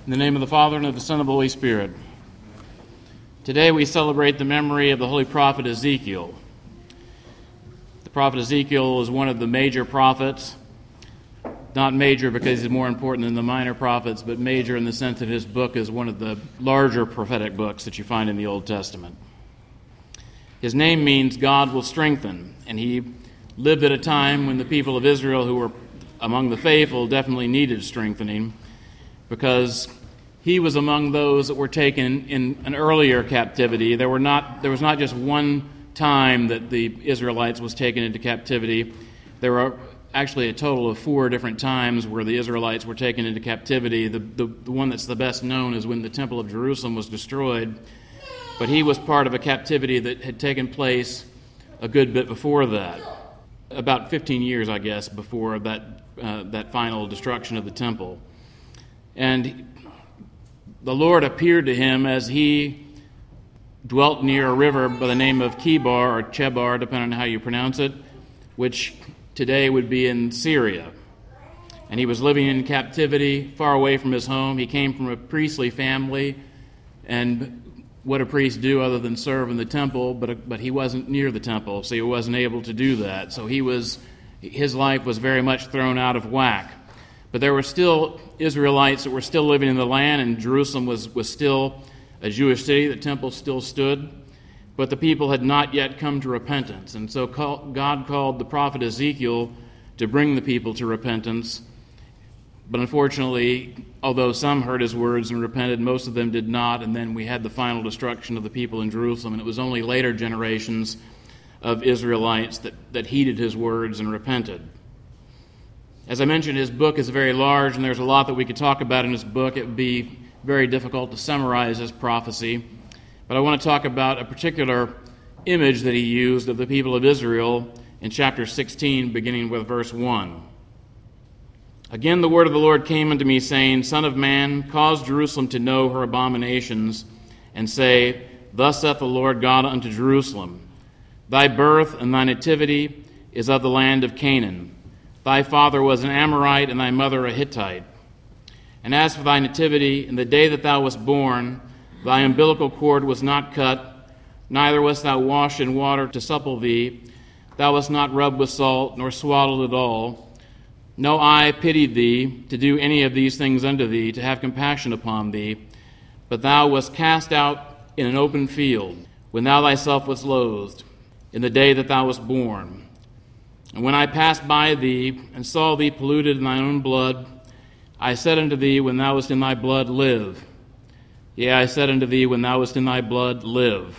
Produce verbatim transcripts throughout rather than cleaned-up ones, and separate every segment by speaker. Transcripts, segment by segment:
Speaker 1: In the name of the Father, and of the Son, and of the Holy Spirit. Today we celebrate the memory of the holy prophet Ezekiel. The prophet Ezekiel is one of the major prophets, not major because he's more important than the minor prophets, but major in the sense that his book is one of the larger prophetic books that you find in the Old Testament. His name means God will strengthen, and he lived at a time when the people of Israel who were among the faithful definitely needed strengthening, because he was among those that were taken in an earlier captivity. There were not there was not just one time that the Israelites was taken into captivity. There were actually a total of four different times where the Israelites were taken into captivity. The, the, the one that's the best known is when the Temple of Jerusalem was destroyed. But he was part of a captivity that had taken place a good bit before that. About fifteen years, I guess, before that uh, that final destruction of the temple. And the Lord appeared to him as he dwelt near a river by the name of Chebar, or Chebar, depending on how you pronounce it, which today would be in Syria. And he was living in captivity, far away from his home. He came from a priestly family, and what a priest do other than serve in the temple, but but he wasn't near the temple, so he wasn't able to do that. So he was his life was very much thrown out of whack. But there were still Israelites that were still living in the land, and Jerusalem was, was still a Jewish city. The temple still stood, but the people had not yet come to repentance. And so call, God called the prophet Ezekiel to bring the people to repentance. But unfortunately, although some heard his words and repented, most of them did not, and then we had the final destruction of the people in Jerusalem, and it was only later generations of Israelites that, that heeded his words and repented. As I mentioned, his book is very large, and there's a lot that we could talk about in his book. It would be very difficult to summarize his prophecy. But I want to talk about a particular image that he used of the people of Israel in chapter sixteen, beginning with verse one. Again the word of the Lord came unto me, saying, Son of man, cause Jerusalem to know her abominations, and say, Thus saith the Lord God unto Jerusalem, Thy birth and thy nativity is of the land of Canaan. Thy father was an Amorite, and thy mother a Hittite. And as for thy nativity, in the day that thou wast born, thy umbilical cord was not cut, neither wast thou washed in water to supple thee. Thou wast not rubbed with salt, nor swaddled at all. No eye pitied thee to do any of these things unto thee, to have compassion upon thee. But thou wast cast out in an open field, when thou thyself wast loathed, in the day that thou wast born. And when I passed by thee, and saw thee polluted in thy own blood, I said unto thee, when thou wast in thy blood, live. Yea, I said unto thee, when thou wast in thy blood, live.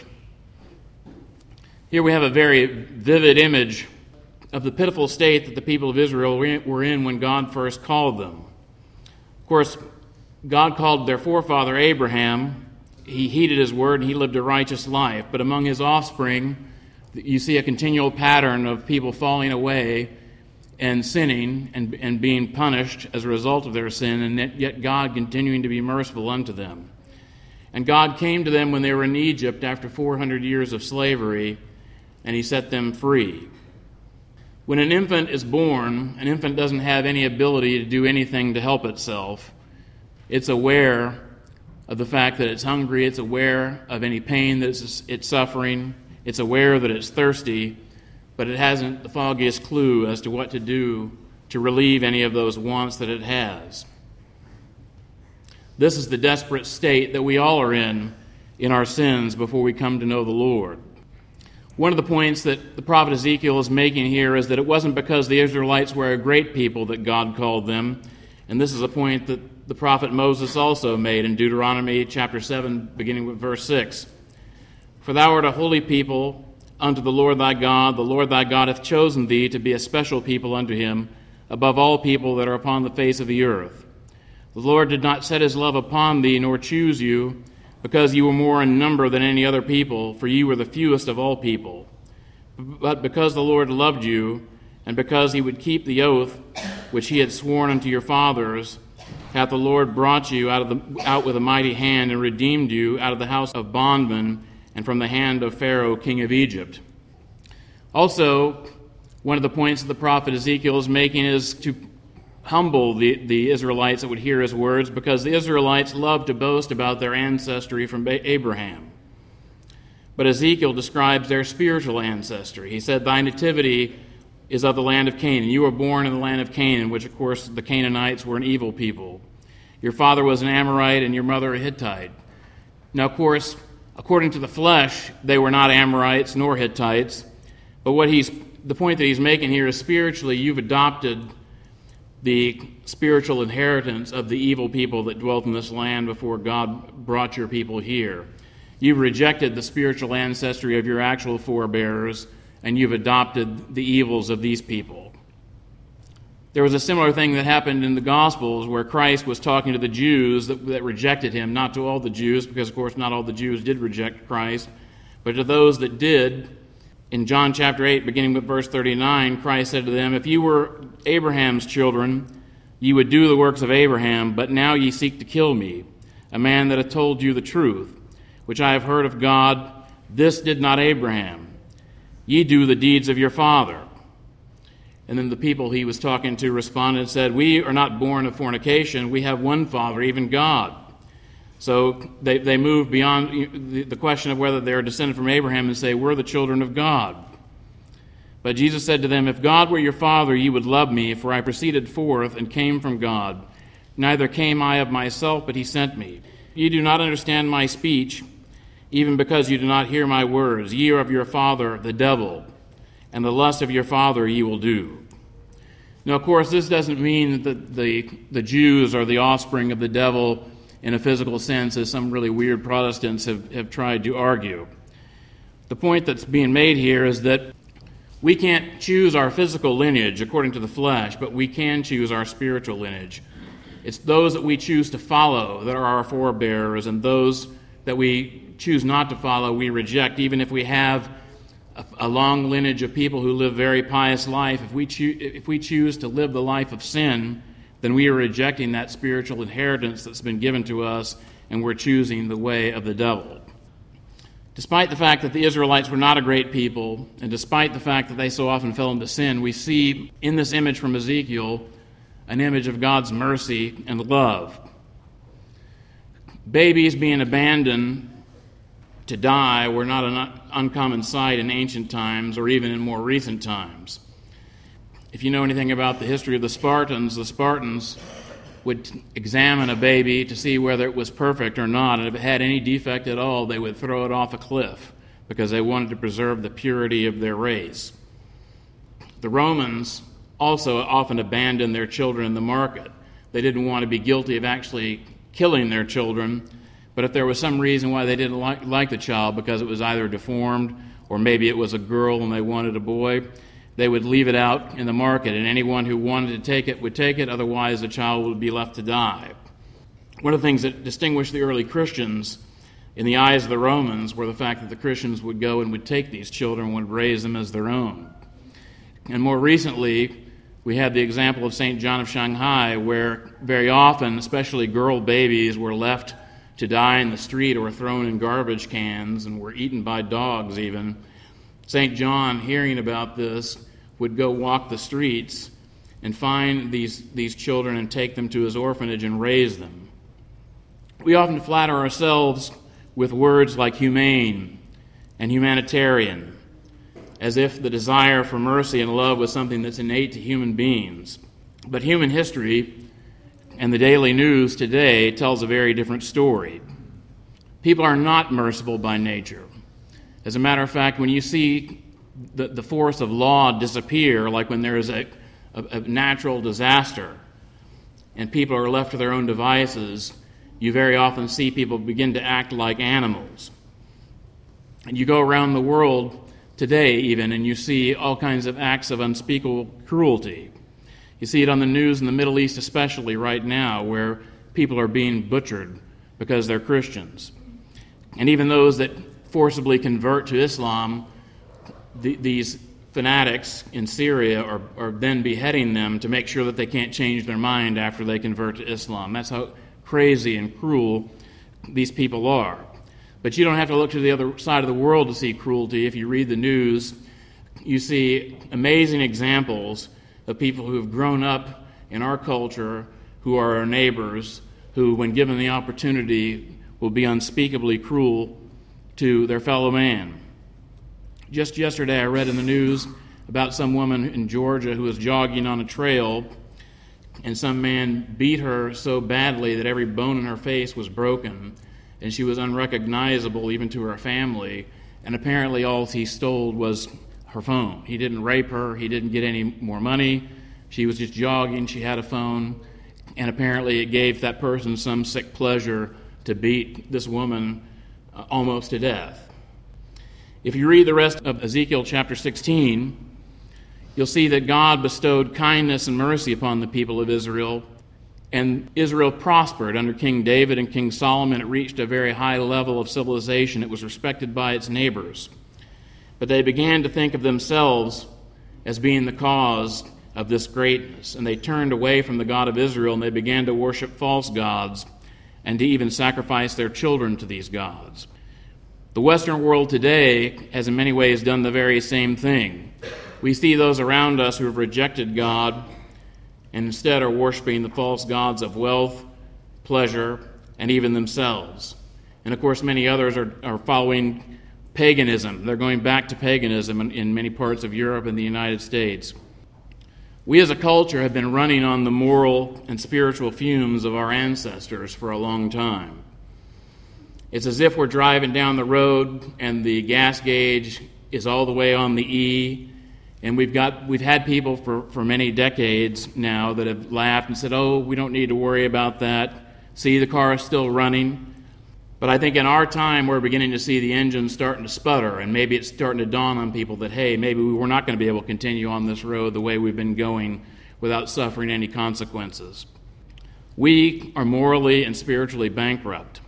Speaker 1: Here we have a very vivid image of the pitiful state that the people of Israel were in when God first called them. Of course, God called their forefather Abraham. He heeded his word, and he lived a righteous life. But among his offspring, you see a continual pattern of people falling away and sinning and, and being punished as a result of their sin, and yet God continuing to be merciful unto them. And God came to them when they were in Egypt after four hundred years of slavery, and he set them free. When an infant is born, an infant doesn't have any ability to do anything to help itself. It's aware of the fact that it's hungry. It's aware of any pain that it's, it's suffering. It's aware that it's thirsty, but it hasn't the foggiest clue as to what to do to relieve any of those wants that it has. This is the desperate state that we all are in in our sins before we come to know the Lord. One of the points that the prophet Ezekiel is making here is that it wasn't because the Israelites were a great people that God called them, and this is a point that the prophet Moses also made in Deuteronomy chapter seven, beginning with verse six. For thou art a holy people unto the Lord thy God. The Lord thy God hath chosen thee to be a special people unto him, above all people that are upon the face of the earth. The Lord did not set his love upon thee, nor choose you, because you were more in number than any other people, for you were the fewest of all people. But because the Lord loved you, and because he would keep the oath which he had sworn unto your fathers, hath the Lord brought you out of the out with a mighty hand, and redeemed you out of the house of bondmen, and from the hand of Pharaoh, king of Egypt. Also, one of the points that the prophet Ezekiel is making is to humble the, the Israelites that would hear his words, because the Israelites loved to boast about their ancestry from Abraham. But Ezekiel describes their spiritual ancestry. He said, "Thy nativity is of the land of Canaan. You were born in the land of Canaan," which, of course, the Canaanites were an evil people. "Your father was an Amorite and your mother a Hittite." Now, of course, according to the flesh, they were not Amorites nor Hittites. But what he's the point that he's making here is spiritually, you've adopted the spiritual inheritance of the evil people that dwelt in this land before God brought your people here. You've rejected the spiritual ancestry of your actual forebears, and you've adopted the evils of these people. There was a similar thing that happened in the Gospels where Christ was talking to the Jews that, that rejected him, not to all the Jews, because, of course, not all the Jews did reject Christ, but to those that did. In John chapter eight, beginning with verse thirty-nine, Christ said to them, "If you were Abraham's children, ye would do the works of Abraham, but now ye seek to kill me, a man that hath told you the truth, which I have heard of God. This did not Abraham. Ye do the deeds of your father." And then the people he was talking to responded and said, "We are not born of fornication. We have one Father, even God." So they, they move beyond the, the question of whether they're descended from Abraham and say, "We're the children of God." But Jesus said to them, "If God were your Father, ye would love me, for I proceeded forth and came from God. Neither came I of myself, but he sent me. Ye do not understand my speech, even because you do not hear my words. Ye are of your father, the devil, and the lust of your father ye will do." Now, of course, this doesn't mean that the, the Jews are the offspring of the devil in a physical sense, as some really weird Protestants have, have tried to argue. The point that's being made here is that we can't choose our physical lineage according to the flesh, but we can choose our spiritual lineage. It's those that we choose to follow that are our forebearers, and those that we choose not to follow we reject. Even if we have a, a long lineage of people who live very pious life, if we, choo- if we choose to live the life of sin, then we are rejecting that spiritual inheritance that's been given to us, and we're choosing the way of the devil. Despite the fact that the Israelites were not a great people, and despite the fact that they so often fell into sin, we see in this image from Ezekiel an image of God's mercy and love. Babies being abandoned to die were not an uncommon sight in ancient times or even in more recent times. If you know anything about the history of the Spartans, the Spartans would examine a baby to see whether it was perfect or not, and if it had any defect at all, they would throw it off a cliff because they wanted to preserve the purity of their race. The Romans also often abandoned their children in the market. They didn't want to be guilty of actually killing their children, but if there was some reason why they didn't like, like the child, because it was either deformed or maybe it was a girl and they wanted a boy, they would leave it out in the market, and anyone who wanted to take it would take it. Otherwise, the child would be left to die. One of the things that distinguished the early Christians in the eyes of the Romans were the fact that the Christians would go and would take these children and would raise them as their own. And more recently, we had the example of Saint John of Shanghai, where very often, especially girl babies, were left to die in the street or thrown in garbage cans and were eaten by dogs even. Saint John, hearing about this, would go walk the streets and find these, these children and take them to his orphanage and raise them. We often flatter ourselves with words like humane and humanitarian, as if the desire for mercy and love was something that's innate to human beings. But human history and the daily news today tells a very different story. People are not merciful by nature. As a matter of fact, when you see the, the force of law disappear, like when there is a, a, a natural disaster and people are left to their own devices, you very often see people begin to act like animals. And you go around the world today even, and you see all kinds of acts of unspeakable cruelty. You see it on the news in the Middle East especially right now, where people are being butchered because they're Christians. And even those that forcibly convert to Islam, the, these fanatics in Syria are, are then beheading them to make sure that they can't change their mind after they convert to Islam. That's how crazy and cruel these people are. But you don't have to look to the other side of the world to see cruelty. If you read the news, you see amazing examples of people who have grown up in our culture who are our neighbors, who, when given the opportunity, will be unspeakably cruel to their fellow man. Just yesterday, I read in the news about some woman in Georgia who was jogging on a trail, and some man beat her so badly that every bone in her face was broken, and she was unrecognizable even to her family, and apparently all he stole was her phone. He didn't rape her, he didn't get any more money, she was just jogging, she had a phone, and apparently it gave that person some sick pleasure to beat this woman uh, almost to death. If you read the rest of Ezekiel chapter sixteen, you'll see that God bestowed kindness and mercy upon the people of Israel, and Israel prospered under King David and King Solomon. It reached a very high level of civilization. It was respected by its neighbors. But they began to think of themselves as being the cause of this greatness, and they turned away from the God of Israel, and they began to worship false gods and to even sacrifice their children to these gods. The Western world today has in many ways done the very same thing. We see those around us who have rejected God and instead are worshiping the false gods of wealth, pleasure, and even themselves. And of course, many others are, are following paganism. They're going back to paganism in, in many parts of Europe and the United States. We as a culture have been running on the moral and spiritual fumes of our ancestors for a long time. It's as if we're driving down the road and the gas gauge is all the way on the E, and we've got we've had people for, for many decades now that have laughed and said, oh, we don't need to worry about that. See, the car is still running. But I think in our time, we're beginning to see the engine starting to sputter, and maybe it's starting to dawn on people that, hey, maybe we're not going to be able to continue on this road the way we've been going without suffering any consequences. We are morally and spiritually bankrupt.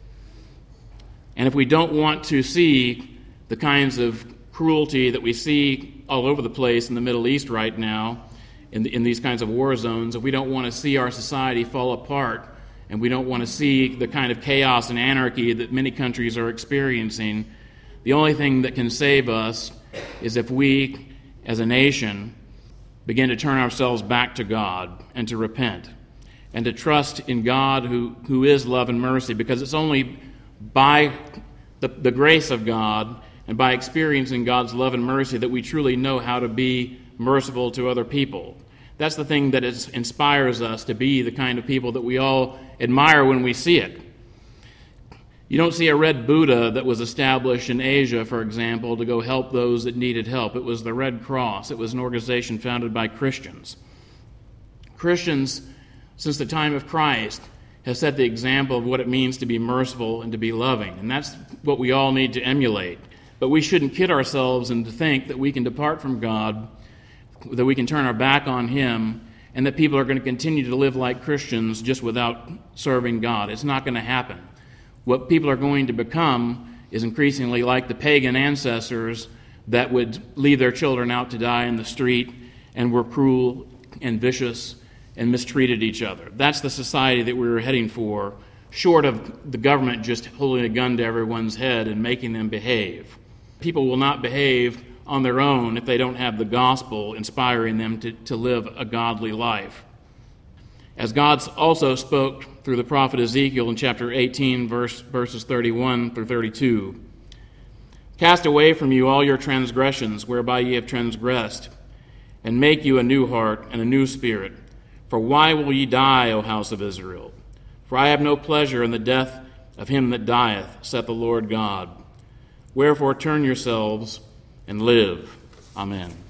Speaker 1: And if we don't want to see the kinds of cruelty that we see all over the place in the Middle East right now, in, the, in these kinds of war zones, if we don't want to see our society fall apart, and we don't want to see the kind of chaos and anarchy that many countries are experiencing, the only thing that can save us is if we, as a nation, begin to turn ourselves back to God and to repent and to trust in God who, who is love and mercy, because it's only by the, the grace of God and by experiencing God's love and mercy that we truly know how to be merciful to other people. That's the thing that is, inspires us to be the kind of people that we all admire when we see it. You don't see a red Buddha that was established in Asia, for example, to go help those that needed help. It was the Red Cross. It was an organization founded by Christians. Christians, since the time of Christ, have set the example of what it means to be merciful and to be loving, and that's what we all need to emulate. But we shouldn't kid ourselves and to think that we can depart from God, that we can turn our back on Him, and that people are going to continue to live like Christians just without serving God. It's not going to happen. What people are going to become is increasingly like the pagan ancestors that would leave their children out to die in the street and were cruel and vicious and mistreated each other. That's the society that we were heading for, short of the government just holding a gun to everyone's head and making them behave. People will not behave on their own if they don't have the gospel inspiring them to, to live a godly life. As God also spoke through the prophet Ezekiel in chapter eighteen, verse, verses thirty-one through thirty-two, "Cast away from you all your transgressions whereby ye have transgressed, and make you a new heart and a new spirit. For why will ye die, O house of Israel? For I have no pleasure in the death of him that dieth, saith the Lord God. Wherefore turn yourselves and live." Amen.